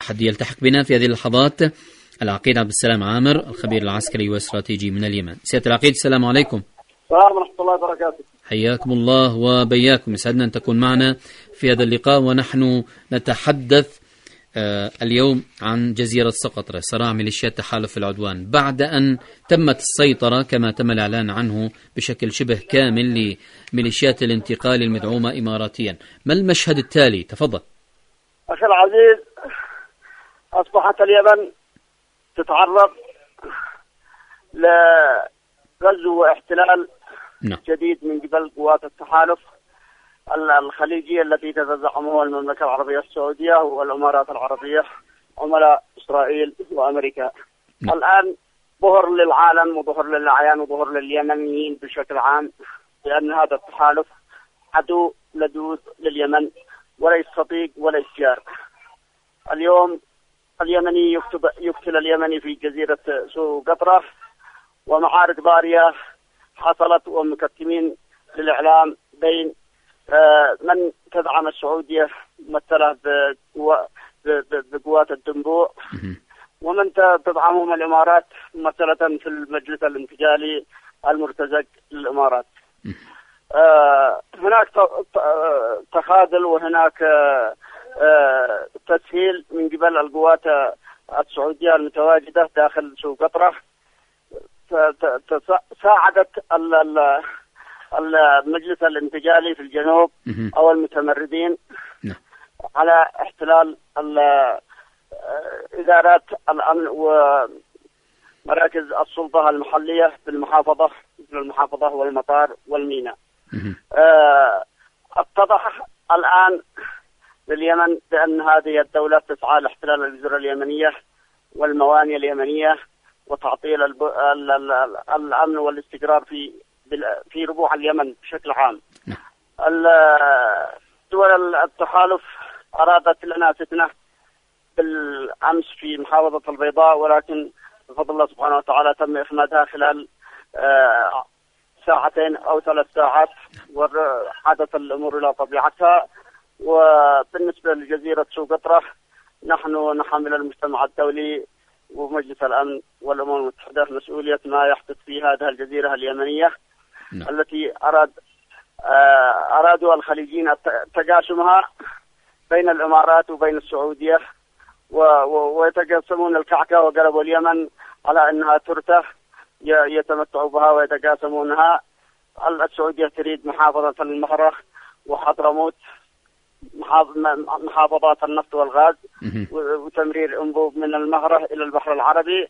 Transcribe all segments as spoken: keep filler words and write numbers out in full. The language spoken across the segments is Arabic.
أحد يلتحق بنا في هذه اللحظات العقيد عبد السلام عامر، الخبير العسكري والاستراتيجي من اليمن. سيادة العقيد السلام عليكم. السلام ورحمة الله وبركاته. حياكم الله وبياكم، يسعدنا أن تكون معنا في هذا اللقاء، ونحن نتحدث آه اليوم عن جزيرة سقطرى، صراع ميليشيات تحالف العدوان بعد أن تمت السيطرة كما تم الإعلان عنه بشكل شبه كامل لميليشيات الانتقال المدعومة إماراتيا. ما المشهد التالي؟ تفضل. أخي العزيز، أصبحت اليمن تتعرض لغزو واحتلال نعم. جديد من قبل قوات التحالف الخليجية التي تتزعمها المملكة العربية السعودية والإمارات العربية، عملاء إسرائيل وأمريكا. نعم. الآن ظهر للعالم وظهر للأعيان وظهر لليمنيين بشكل عام بأن هذا التحالف عدو لدود لليمن، وليس صديق وليس جار. اليوم اليمني يكتب يقتل اليمني في جزيرة سقطرى، ومعارك ضارية حصلت ومكتمين للإعلام بين من تدعم السعودية ممثلة بقوات الدنبوع، ومن تدعمهم الإمارات ممثلة في المجلس الانتقالي المرتزق للإمارات. هناك تخاذل وهناك تسهيل من قبل القوات السعودية المتواجدة داخل سقطرى، ساعدت المجلس الانتقالي في الجنوب أو المتمردين على احتلال إدارات الأمن ومراكز السلطة المحلية في المحافظة مثل المحافظة والمطار والميناء. اتضح الآن لليمن بأن هذه الدولة تسعى لاحتلال الجزر اليمنية والموانئ اليمنية وتعطيل الأمن والاستقرار في في ربوع اليمن بشكل عام. دول التحالف أرادت لنا فتنة بالأمس في محافظة البيضاء، ولكن بفضل الله سبحانه وتعالى تم إخمادها خلال ساعتين أو ثلاث ساعات، وعادت الأمور إلى طبيعتها. وبالنسبة لجزيرة سقطرى، نحن نحمل المجتمع الدولي ومجلس الأمن والأمم المتحدة مسؤولية ما يحدث في هذه الجزيرة اليمنية م. التي أراد أرادوا الخليجيين تقاسمها بين الإمارات وبين السعودية، ويتقاسمون الكعكة وقلبوا اليمن على أنها ترته يتمتعوا بها ويتقاسمونها. السعودية تريد محافظة المهرة وحضرموت، محافظات النفط والغاز، وتمرير أنبوب من المهرة إلى البحر العربي.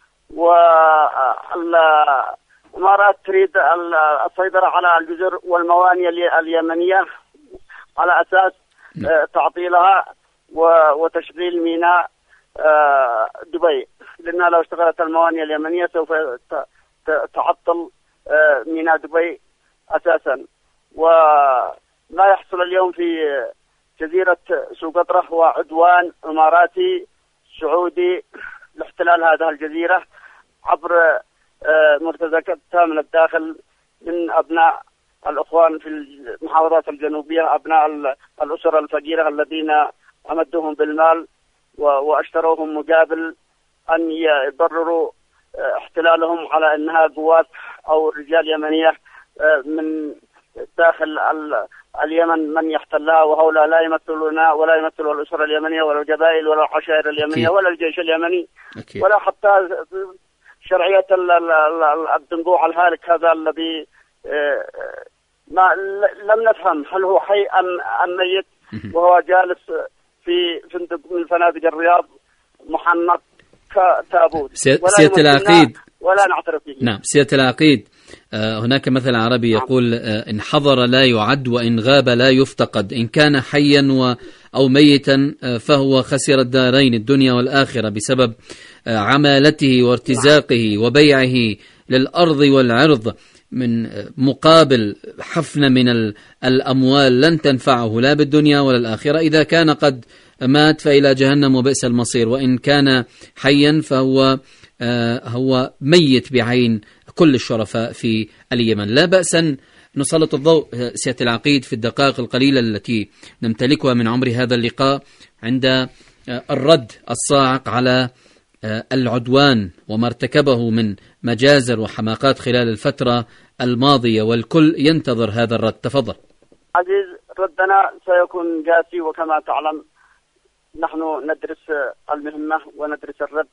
والإمارات تريد السيطرة على الجزر والموانئ اليمنية على أساس تعطيلها وتشغيل ميناء دبي، لأنها لو اشتغلت الموانئ اليمنية سوف تعطل ميناء دبي أساسا. وما يحصل اليوم في جزيرة سقطرى هو عدوان إماراتي سعودي لاحتلال هذه الجزيرة عبر مرتزقتها من الداخل من أبناء الأخوان في المحافظات الجنوبية، أبناء الأسر الفقيرة الذين أمدوهم بالمال واشتروهم مقابل أن يبرروا احتلالهم على أنها قوات أو رجال يمنية من داخل اليمن من يحتلها، وهؤلاء لا يمثلوننا ولا يمثلوا الأسرة اليمنية ولا القبائل ولا العشائر اليمنية ولا الجيش اليمني أكيد. ولا حتى شرعية الدنبوع الهالك هذا الذي ما لم نفهم هل هو حي أم أم ميت، وهو جالس في فندق من فنادق الرياض محنط كتابوت. سيادة العقيد ولا نعترف به. نعم سيادة العقيد، هناك مثل عربي يقول إن حضر لا يعد وإن غاب لا يفتقد. إن كان حيا أو ميتا فهو خسر الدارين الدنيا والآخرة بسبب عمالته وارتزاقه وبيعه للأرض والعرض من مقابل حفنة من الأموال لن تنفعه لا بالدنيا ولا الآخرة. إذا كان قد مات فإلى جهنم وبئس المصير، وإن كان حيا فهو هو ميت بعين كل الشرفاء في اليمن. لا بأس أن نسلط الضوء سيادة العقيد في الدقائق القليلة التي نمتلكها من عمر هذا اللقاء عند الرد الصاعق على العدوان وما ارتكبه من مجازر وحماقات خلال الفترة الماضية، والكل ينتظر هذا الرد. تفضل. عزيز، ردنا سيكون قاسي، وكما تعلم نحن ندرس المهمة وندرس الرد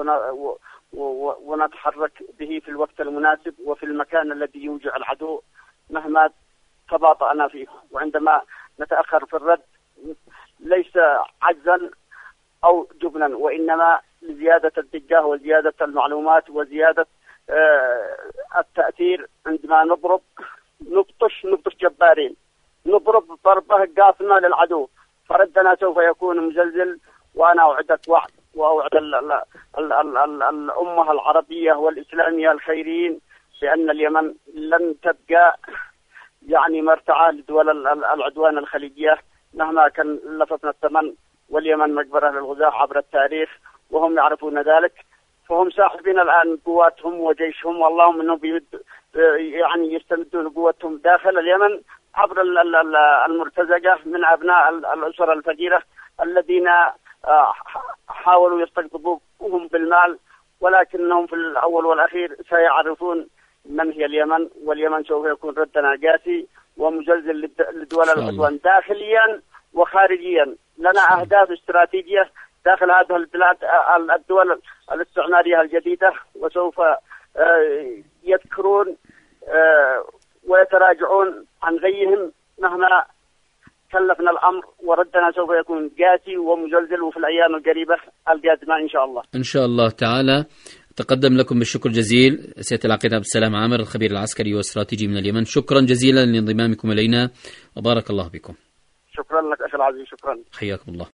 ونتحرك به في الوقت المناسب وفي المكان الذي يوجع العدو مهما تباطأنا فيه. وعندما نتأخر في الرد ليس عجزا أو جبنا، وإنما لزيادة الاتجاه وزيادة المعلومات وزيادة التأثير. عندما نضرب نبطش نبطش جبارين، نضرب ضربة قاصمة للعدو، فردنا سوف يكون مزلزل. وأنا أوعدك وعد وأوعد ال ال ال ال ال الأمة العربية والإسلامية الخيرين بأن اليمن لن تبقى يعني مرتعى لدول العدوان الخليجية مهما كان لفظنا الثمن. واليمن مقبرة للغزاة عبر التاريخ وهم يعرفون ذلك، فهم ساحبين الآن قواتهم وجيشهم، واللهم انهم بيمد يعني يستمدون قوتهم داخل اليمن عبر المرتزقة من أبناء الأسر الفقيرة الذين حاولوا يستقطبوهم بالمال، ولكنهم في الأول والأخير سيعرفون من هي اليمن. واليمن سوف يكون ردنا قاسي ومزلزل لدول العدوان داخليا وخارجيا. لنا أهداف استراتيجية داخل هذه البلاد الدول الاستعمارية الجديدة، وسوف يذكرون ويتراجعون عن غيهم مهما كلفنا الأمر، وردنا سوف يكون قاسي ومزلزل وفي الأيام القريبة القادمة إن شاء الله. إن شاء الله تعالى. تقدم لكم بالشكر الجزيل سيادة العقيد عبد السلام عامر، الخبير العسكري والاستراتيجي من اليمن. شكرا جزيلا لانضمامكم إلينا وبارك الله بكم. شكرا لك أخي العزيز، شكرا. حياكم الله.